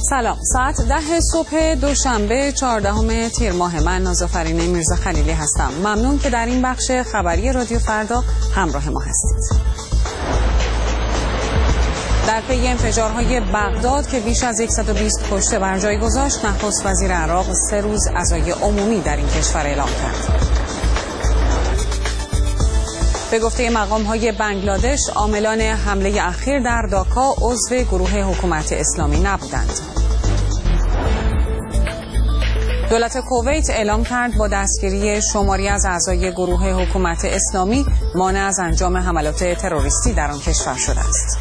سلام، ساعت 10 صبح دوشنبه 14 تیر ماه. من نازافرین میرزا خلیلی هستم. ممنون که در این بخش خبری رادیو فردا همراه ما هستید. در پی انفجارهای بغداد که بیش از 120 کشته بر جای گذاشت، نخست وزیر عراق 3 روز عزای عمومی در این کشور اعلام کرد. به گفته مقام‌های بنگلادش، عاملان حمله اخیر در داکا عضو گروه حکومت اسلامی نبودند. دولت کویت اعلام کرد با دستگیری شماری از اعضای گروه حکومت اسلامی مانع از انجام حملات تروریستی در آن کشور شده است.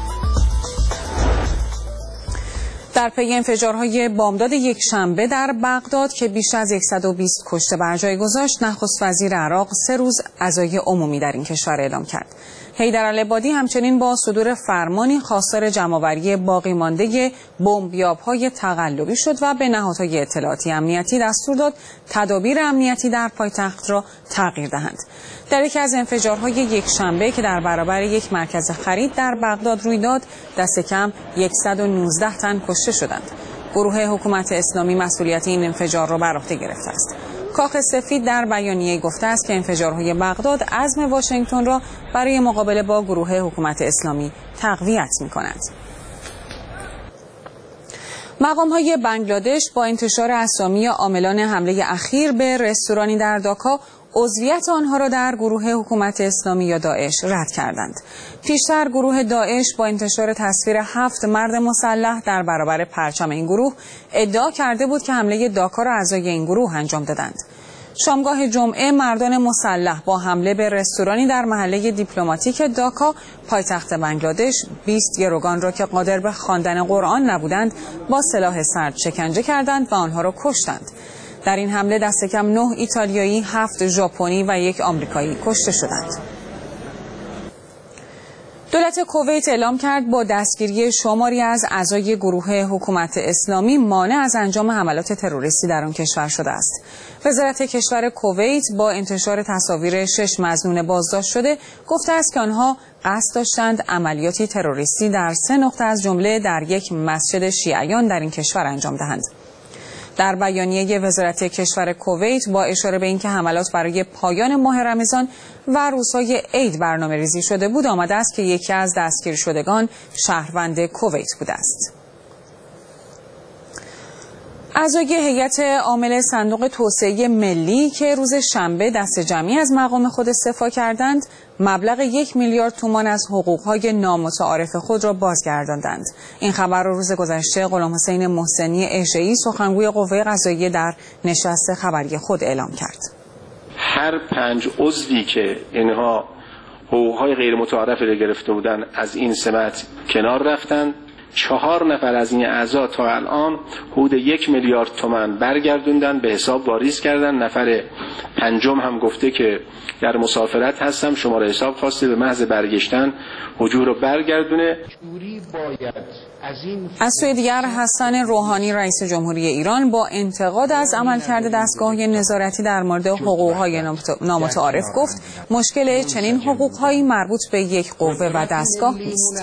در پی انفجارهای بامداد یکشنبه در بغداد که بیش از 120 کشته بر جای گذاشت، نخست وزیر عراق 3 روز عزای عمومی در این کشور اعلام کرد. حیدرالعبادی همچنین با صدور فرمانی خواستار جمع‌آوری باقی مانده بمبیاب‌های تقلبی شد و به نهادهای اطلاعاتی امنیتی دستور داد تدابیر امنیتی در پایتخت را تغییر دهند. در یکی از انفجارهای یکشنبه که در برابر یک مرکز خرید در بغداد روی داد، دست کم 119 تن کشته شدند. گروه حکومت اسلامی مسئولیت این انفجار را بر عهده گرفته است. کاخ سفید در بیانیه گفته است که انفجارهای بغداد عزم واشنگتن را برای مقابله با گروه حکومت اسلامی تقویت می‌کند. مقام‌های بنگلادش با انتشار اسامی عاملان حمله اخیر به رستورانی در داکا، عضویت آنها را در گروه حکومت اسلامی یا داعش رد کردند. پیشتر گروه داعش با انتشار تصویر 7 مرد مسلح در برابر پرچم این گروه ادعا کرده بود که حمله داکا را اعضای این گروه انجام دادند. شامگاه جمعه مردان مسلح با حمله به رستورانی در محله دیپلماتیک داکا پایتخت بنگلادش 20 گروگان را که قادر به خواندن قرآن نبودند با سلاح سرد شکنجه کردند و آنها را کشتند. در این حمله دست کم 9 ایتالیایی، 7 ژاپنی و 1 آمریکایی کشته شدند. دولت کویت اعلام کرد با دستگیری شماری از اعضای گروه حکومت اسلامی مانع از انجام حملات تروریستی در آن کشور شده است. وزارت کشور کویت با انتشار تصاویر 6 مظنون بازداشت شده گفته است که آنها قصد داشتند عملیاتی تروریستی در 3 نقطه از جمله در یک مسجد شیعیان در این کشور انجام دهند. در بیانیه وزارت کشور کویت با اشاره به اینکه حملات برای پایان ماه رمضان و روزهای عید برنامه‌ریزی شده بود، آمده است که یکی از دستگیر شدگان شهروند کویت بوده است. اعضای هیئت عامل صندوق توسعه ملی که روز شنبه دست جمعی از مقام خود استعفا کردند، مبلغ 1 میلیارد تومان از حقوق‌های نامتعارف خود را بازگرداندند. این خبر را روز گذشته غلامحسین محسنی اژه‌ای، سخنگوی قوه قضاییه، در نشست خبری خود اعلام کرد. هر 5 عضوی که اینها حقوق‌های غیر متعارف را گرفته بودند از این سمت کنار رفتند. 4 نفر از این اعضا تا الان حدود 1 میلیارد تومان برگردوندن، به حساب واریز کردن. نفر 5م هم گفته که در مسافرت هستم، شماره حساب خواسته، به محض برگشتن حجور رو برگردونه. از سوی دیگر حسن روحانی رئیس جمهوری ایران با انتقاد از عملکرد دستگاه نظارتی در مورد حقوق‌های نامتعارف گفت مشکل چنین حقوق‌هایی مربوط به یک قوه و دستگاه نیست.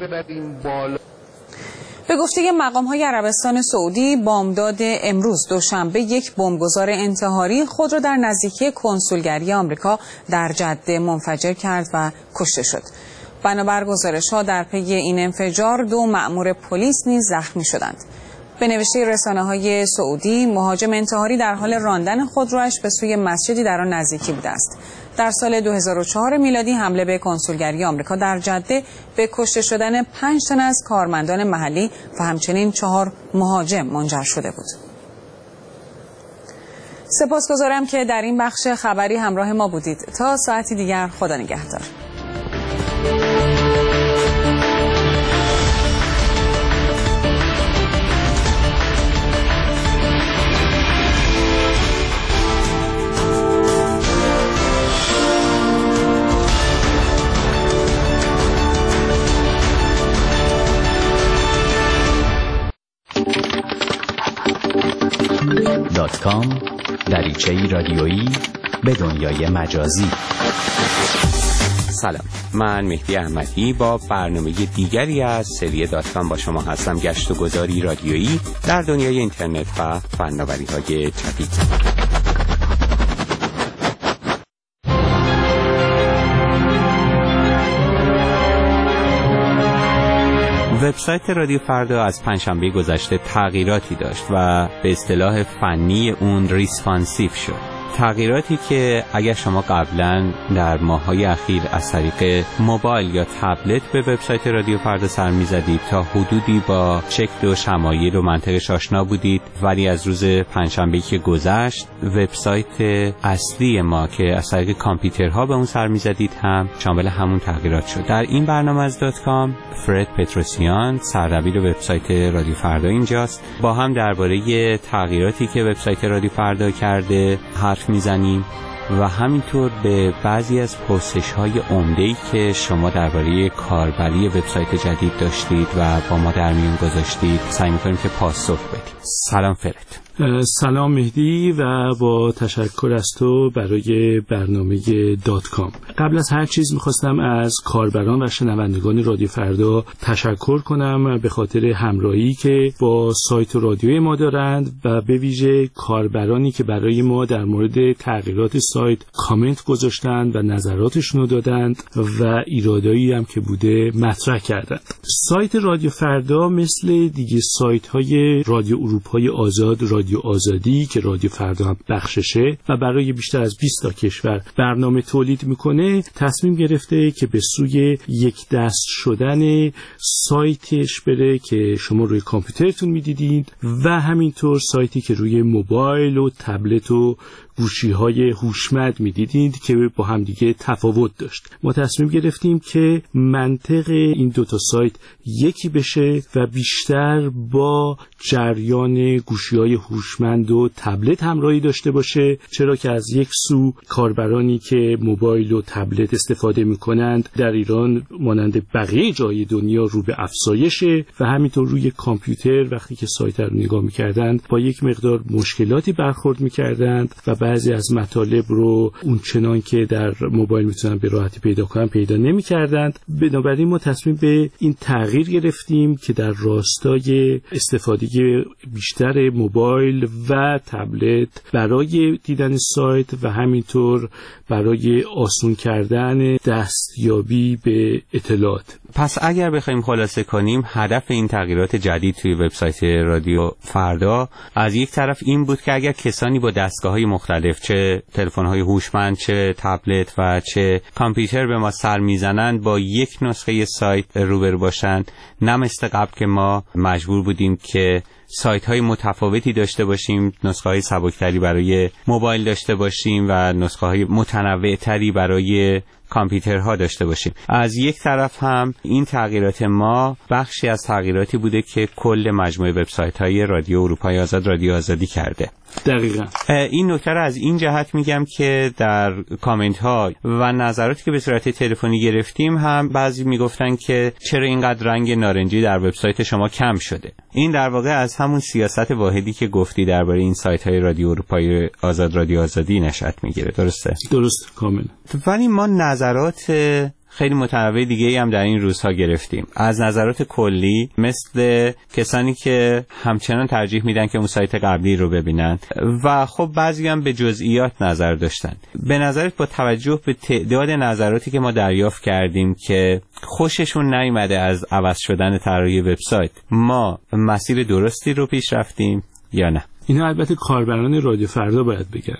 به گفته مقام‌های عربستان سعودی، بامداد امروز دوشنبه یک بمبگذار انتحاری خود را در نزدیکی کنسولگری آمریکا در جده منفجر کرد و کشته شد. بنابر گزارش‌ها در پی این انفجار 2 مأمور پلیس نیز زخمی شدند. به نوشته رسانه‌های سعودی، مهاجم انتحاری در حال راندن خودرویش به سوی مسجدی در آن نزدیکی بوده است. در سال 2004 میلادی حمله به کنسولگری آمریکا در جده به کشته شدن 5 تن از کارمندان محلی و همچنین 4 مهاجم منجر شده بود. سپاسگزارم که در این بخش خبری همراه ما بودید. تا ساعتی دیگر، خدا نگهدار. .com دریچه‌ای رادیویی به دنیای مجازی. سلام، من مهدی احمدی با برنامه دیگری از سری داتکام با شما هستم. گشت و گذاری رادیویی در دنیای اینترنت و فناوری‌های جدید. وبسایت رادیو فردا از پنجشنبه گذشته تغییراتی داشت و به اصطلاح فنی اون ریسپانسیو شد. تغییراتی که اگر شما قبلا در ماه‌های اخیر از طریق موبایل یا تبلت به وبسایت رادیو فردا سر می‌زدید تا حدودی با شکل و شمایل و منطقش آشنا بودید، ولی از روز پنجشنبه‌ای که گذشت وبسایت اصلی ما که از طریق کامپیوترها به اون سر می‌زدید هم شامل همون تغییرات شد. در این برنامه از داتکام فرد پتروسیان سردبیر وبسایت رادیو فردا اینجاست. با هم درباره تغییراتی که وبسایت رادیو فردا کرده حرف میزنیم و همینطور به بعضی از پرسش‌های عمده‌ای که شما درباره کاربری وبسایت جدید داشتید و با ما در میون گذاشتید سعی می‌کنیم که پاسخ بدیم. سلام فرد. سلام مهدی و با تشکر از تو برای برنامه داتکام. قبل از هر چیز میخواستم از کاربران و شنوندگان رادیو فردا تشکر کنم به خاطر همراهی که با سایت و رادیوی ما دارند و به ویژه کاربرانی که برای ما در مورد تغییرات سایت کامنت گذاشتند و نظراتشون رو دادند و ایرادایی هم که بوده مطرح کردند. سایت رادیو فردا مثل دیگه سایت های رادیو اروپای آزاد، رادیو آزادی که رادیو فردا هم بخششه و برای بیشتر از 20 تا کشور برنامه تولید میکنه، تصمیم گرفته که به سوی یک دست شدن سایتش بره که شما روی کامپیوترتون میدیدید و همینطور سایتی که روی موبایل و تبلت و گوشی‌های هوشمند می‌دیدید که با هم دیگه تفاوت داشت. ما تصمیم گرفتیم که منطق این دوتا سایت یکی بشه و بیشتر با جریان گوشی‌های هوشمند و تبلت همراهی داشته باشه، چرا که از یک سو کاربرانی که موبایل و تبلت استفاده می‌کنند در ایران مانند بقیه جای دنیا رو به افزایشه و همینطور روی کامپیوتر وقتی که سایت رو نگاه می‌کردند با یک مقدار مشکلاتی برخورد می‌کردند و بعضی از مطالب رو اون چنان که در موبایل میتونن به راحتی پیدا کنن پیدا نمی‌کردند. بنابراین ما تصمیم به این تغییر گرفتیم که در راستای استفاده بیشتر موبایل و تبلت برای دیدن سایت و همینطور برای آسون کردن دستیابی به اطلاعات. پس اگر بخوایم خلاصه کنیم، هدف این تغییرات جدید توی وبسایت رادیو فردا از یک طرف این بود که اگر کسانی با دستگاه‌های مختلف، چه تلفن‌های هوشمند، چه تبلت و چه کامپیوتر به ما سر میزنند، با یک نسخه سایت روبرو باشند، نه مثل قبل که ما مجبور بودیم که سایت‌های متفاوتی داشته باشیم، نسخه‌های سبکتری برای موبایل داشته باشیم و نسخه‌های متنوع‌تری برای کامپیوترها داشته باشیم. از یک طرف هم این تغییرات ما بخشی از تغییراتی بوده که کل مجموعه وبسایت‌های رادیو اروپای آزاد، رادیو آزادی کرده. دقیقاً. این نکته رو از این جهت میگم که در کامنت ها و نظراتی که به صورت تلفنی گرفتیم هم بعضی میگفتن که چرا اینقدر رنگ نارنجی در وبسایت شما کم شده. این در واقع از همون سیاست واحدی که گفتی درباره این سایت های رادیو اروپای آزاد، رادیو آزادی نشأت میگیره. درسته؟ درست، کامل. ولی ما نظرات خیلی متنوع دیگه هم در این روزها گرفتیم. از نظرات کلی مثل کسانی که همچنان ترجیح میدن که اون سایت قبلی رو ببینن و خب بعضی هم به جزئیات نظر داشتن. به نظرت با توجه به تعداد نظراتی که ما دریافت کردیم که خوششون نیامده از عوض شدن طراحی وبسایت، ما مسیر درستی رو پیش رفتیم یا نه؟ اینا البته کاربران رادیو فردا باید بگن،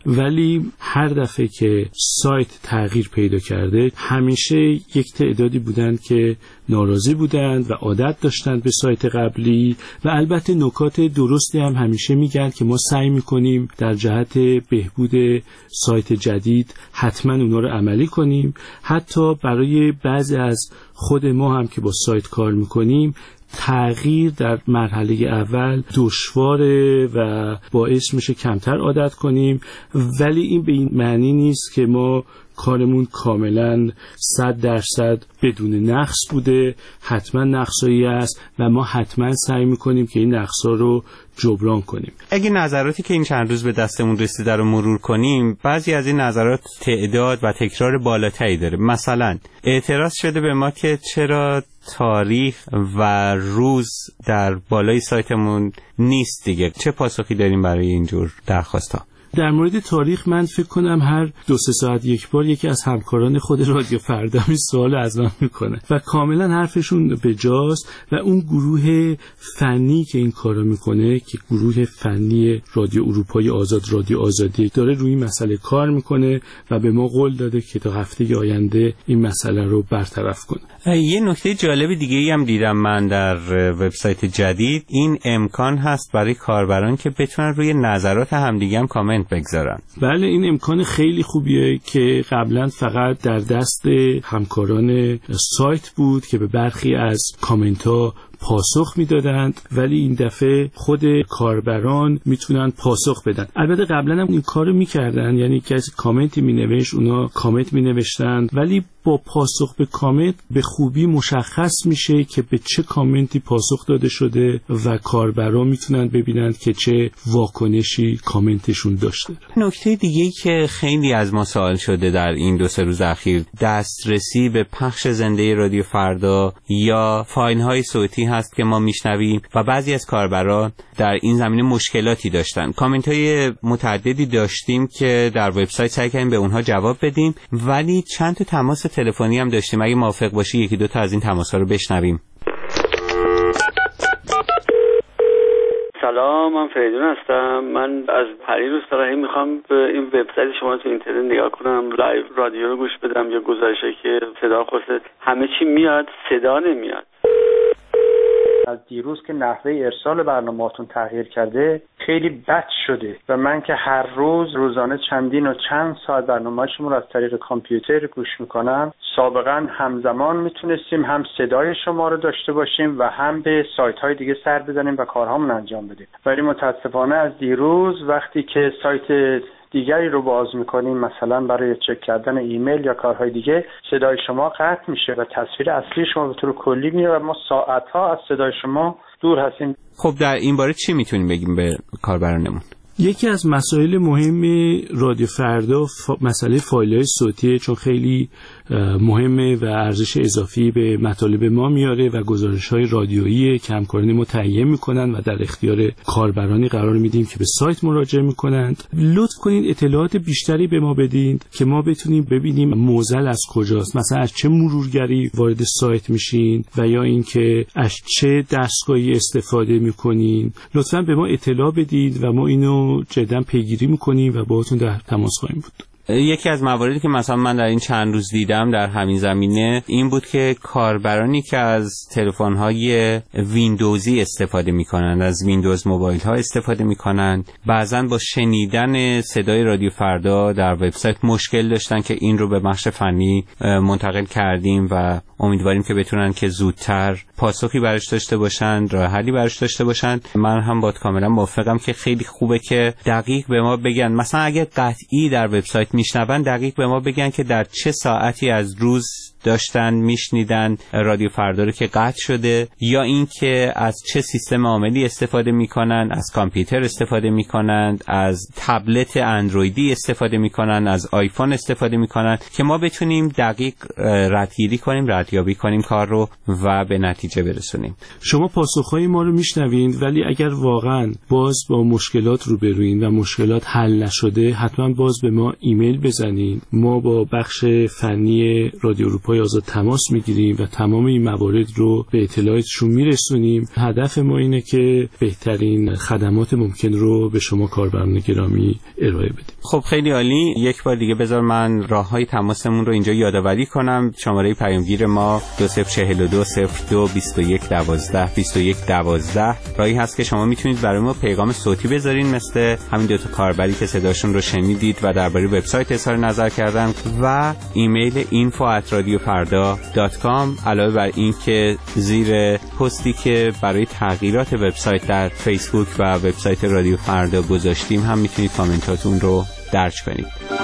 ولی هر دفعه که سایت تغییر پیدا کرده همیشه یک تعدادی بودند که ناراضی بودند و عادت داشتند به سایت قبلی و البته نکات درستی هم همیشه میگن که ما سعی میکنیم در جهت بهبود سایت جدید حتما اونا رو عملی کنیم. حتی برای بعضی از خود ما هم که با سایت کار میکنیم تغییر در مرحله اول دشواره و باعث میشه کمتر عادت کنیم، ولی این به این معنی نیست که ما کارمون کاملا 100% بدون نقص بوده. حتما نقصایی است و ما حتما سعی میکنیم که این نقصا رو جبران کنیم. اگه نظراتی که این چند روز به دستمون رسیده رو مرور کنیم، بعضی از این نظرات تعداد و تکرار بالاتری داره. مثلا اعتراض شده به ما که چرا تاریخ و روز در بالای سایتمون نیست دیگه. چه پاسخی داریم برای اینجور درخواست‌ها؟ در مورد تاریخ من فکر کنم هر 2-3 ساعت یک بار یکی از همکاران خود رادیو فردا این سوال از من میکنه و کاملا حرفشون به جاست و اون گروه فنی که این کارو میکنه که گروه فنی رادیو اروپای آزاد، رادیو آزادی، داره روی این مسئله کار میکنه و به ما قول داده که تا هفته آینده این مسئله رو برطرف کنه. یه نکته جالب دیگه ای هم دیدم من در وبسایت جدید، این امکان هست برای کاربران که بتونن روی نظرات همدیگه هم کامنت بگذارن. بله، این امکان خیلی خوبیه که قبلا فقط در دست همکاران سایت بود که به برخی از کامنت ها پاسخ میدادند، ولی این دفعه خود کاربران میتونن پاسخ بدن. البته قبلا هم این کارو میکردن، یعنی کسی کامنتی مینوشت اونا کامنت مینوشتند، ولی با پاسخ به کامنت به خوبی مشخص میشه که به چه کامنتی پاسخ داده شده و کاربران میتونن ببینند که چه واکنشی کامنتشون داشته. نکته دیگه‌ای که خیلی از ما سوال شده در این 2-3 روز اخیر، دسترسی به پخش زنده رادیو فردا یا فایل‌های صوتی هست که ما میشنویم و بعضی از کاربران در این زمینه مشکلاتی داشتن. کامنت‌های متعددی داشتیم که در وبسایت سعی کردیم به اونها جواب بدیم، ولی چند تا تماس تلفنی هم داشتیم. اگه موافق باشی 1-2 تا از این تماس‌ها رو بشنویم. سلام، من فریدون هستم. من از پریروز تا میخوام به این وبسایت شما تو اینترنت نگاه کنم، لایو رادیو رو گوش بدم یا گزارشی که صدا خورده همه چی میاد، صدا نمیاد. از دیروز که نحوه ارسال برنامه‌هاتون تغییر کرده خیلی بد شده و من که هر روزانه چندین و چند ساعت برنامه‌شون رو از طریق کامپیوتر گوش میکنم، سابقا همزمان میتونستیم هم صدای شما رو داشته باشیم و هم به سایت‌های دیگه سر بزنیم و کارهامون انجام بدیم. ولی متاسفانه از دیروز وقتی که سایت دیگری رو باز میکنیم، مثلا برای چک کردن ایمیل یا کارهای دیگه، صدای شما قطع میشه و تصویر اصلی شما به طور کلی میره و ما ساعتها از صدای شما دور هستیم. خب در این باره چی میتونیم بگیم به کاربرانمون؟ یکی از مسائل مهم رادیو فردا مسئله فایل‌های صوتیه، چون خیلی مهمه و ارزش اضافی به مطالب ما میاره و گزارش‌های رادیویی که همکاران ما تهیه میکنن و در اختیار کاربرانی قرار میدیم که به سایت مراجعه میکنند. لطف کنید اطلاعات بیشتری به ما بدین که ما بتونیم ببینیم معضل از کجاست، مثلا از چه مرورگری وارد سایت میشین و یا اینکه از چه دستگاهی استفاده میکنین. لطفاً به ما اطلاع بدید و ما اینو جدا پیگیری میکنیم و باهاتون در تماس خواهیم بود. یکی از مواردی که مثلا من در این چند روز دیدم در همین زمینه این بود که کاربرانی که از تلفن‌های ویندوزی استفاده می‌کنند، از ویندوز موبایل‌ها استفاده می‌کنند، بعضاً با شنیدن صدای رادیو فردا در وبسایت مشکل داشتن که این رو به بخش فنی منتقل کردیم و امیدواریم که بتونن که زودتر پاسخی براش داشته باشن، راه حلی براش داشته باشن. من هم با کاملا موافقم که خیلی خوبه که دقیق به ما بگن، مثلا اگه قطعی در وبسایت میشنون دقیق به ما بگن که در چه ساعتی از روز داشتن میشنیدن رادیو فردا رو که قطع شده، یا اینکه از چه سیستم عاملی استفاده میکنن، از کامپیوتر استفاده میکنن، از تبلت اندرویدی استفاده میکنن، از آیفون استفاده میکنن، که ما بتونیم دقیق ردگیری کنیم، ردیابی کنیم کار رو و به نتیجه برسونیم. شما پاسخهای ما رو میشنوین، ولی اگر واقعا باز با مشکلات روبروین و مشکلات حل نشده، حتما باز به ما ایمیل بزنین. ما با بخش فنی رادیو اروپای آزاد تماس میگیریم و تمام این موارد رو به اطلاعاتشون میرسونیم. هدف ما اینه که بهترین خدمات ممکن رو به شما کاربران گرامی ارائه بدیم. خب خیلی عالی. یک بار دیگه بذار من راههای تماسمون رو اینجا یادآوری کنم. شماره پیامگیر ما 2042 02 21 12 21 12 راهی هست که شما میتونید برای ما پیغام صوتی بذارین، مثل همین دو تا کاربری که صداشون رو شنیدید و درباره وبسایت اظهار نظر کردن، و ایمیل info@radiofarda.com. علاوه بر این که زیر پستی که برای تغییرات وبسایت در فیسبوک و وبسایت رادیو فردا گذاشتیم هم میتونید کامنتاتون رو درج کنید.